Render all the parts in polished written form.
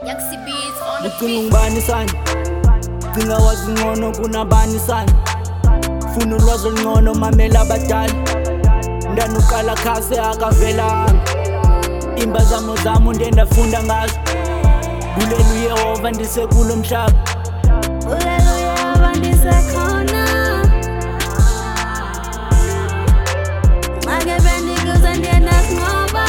Ucinga ungibani sana, cinga wazi ngcono kunabani sana. Funa ulwazi olungcono mamela abadala, ndani uqala khase akavelanga. Impazamo zami unde ndafunda ngazo, bulela uYehova ndisekulo mhlaba. Bulela uYehova ndisekhona. Make bendikuza ndiyena singoba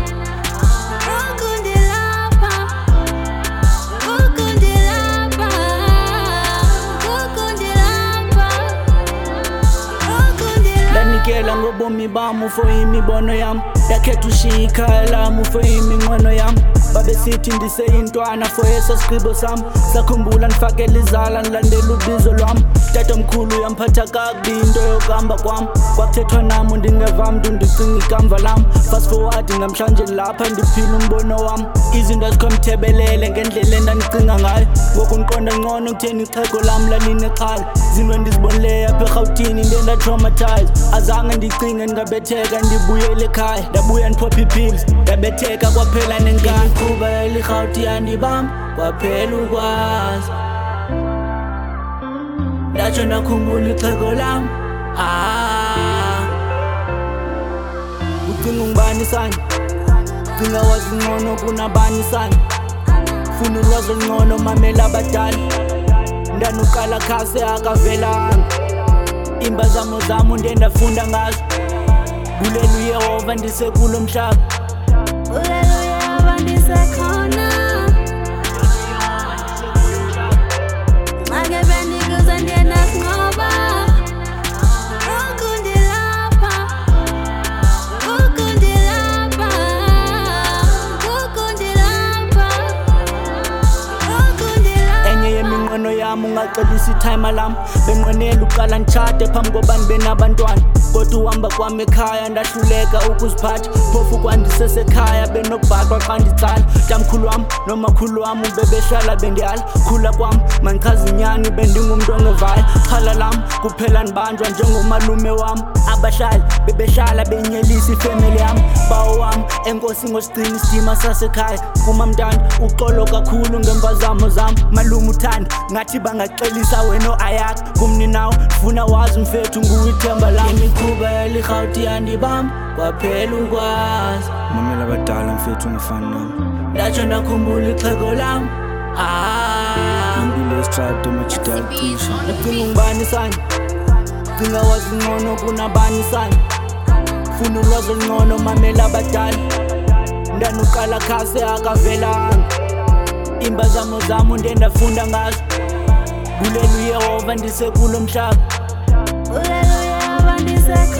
ndanikela ngobomi bami for imibono yami, ndakhetha ushiya ikhaya lami for iminqweno yami. Babesithi ndiseyintwana for eso sigqibo sami, sakhumbula ndifakela izala ndilandela ubizo lwami. Tatomkhulu uyamphatha kakubi into yokuhamba kwami, kwakuthethwa nami ndingeva mntu ndicinga ikamva lam. Fast forward namhlanje lapha ndiphila umbono wami, izinto azikhomthebelele ngendlela endandicinga ngayo. Ngoku ndiqonda ngcono kutheni ixhego lam lalinexhala, zinto endizibonileyo apha eRhawutini ndendatraumatize. Azange ndicinge ndingabetheka ndibuyele ekhaya, ndabuya ndiphopha ii-pills ndabetheka kwaphela nenkani. Imikhuba eliRhawuti yandibamba kwaphela ukwazi, ndatsho ndakhumbula ixhego lam. Ucinga ungibani sana, cinga wazi ngcono kunabani sana. Funa ulwazi olungcono mamela abadala, ndani uqala khase akavelanga. Impazamo zami unde ndafunda ngazo, bulela uYehova ndisekulo mhlaba. Bulela uYehova ndisekhona. Make bendikuza ndiyena singoba yami ungaxolisa ithayima lami, benqwenela uqala nditshade phambi kobani benabantwana. Kodwa uhamba kwami ekhaya ndahluleka ukuziphatha, phofu kwandisesekhaya benobhaqwa xa nditsala. Tamkhulu wam nomakhulu wam bebehlala bendiyala, khula kwam mandichaza inyani bendingumntu ongevayo. Xhala lam kuphela ndibanjwa njengomalume wam, abahlali bebehlala benyelisa ifemeli yam. Bawo wam enkosi ngosigcina isidima sasekhaya, kumamntana uxolo kakhulu ngempazamo zam. Malume uthanda ngathi bangaxelisa wena o-ayakho, kumninawo ndifuna wazi mfethu nguwe ithemba lam. Imikhuba eliRhawuti yandibamba kwaphela ukwazi, mamela abadala mfethu ungafani nami, ndatsho ndakhumbula ixhego lam. Impilo yesitrade amajida alicisha. Ucinga ungibani sana, cinga wazi ngcono kunabani sana. Funa ulwazi olungcono mamela abadala, ndani uqala khase akavelanga. Impazamo zami unde ndafunda ngazo, bulela uYehova ndisekulo mhlaba. Bulela uYehova ndisekhona.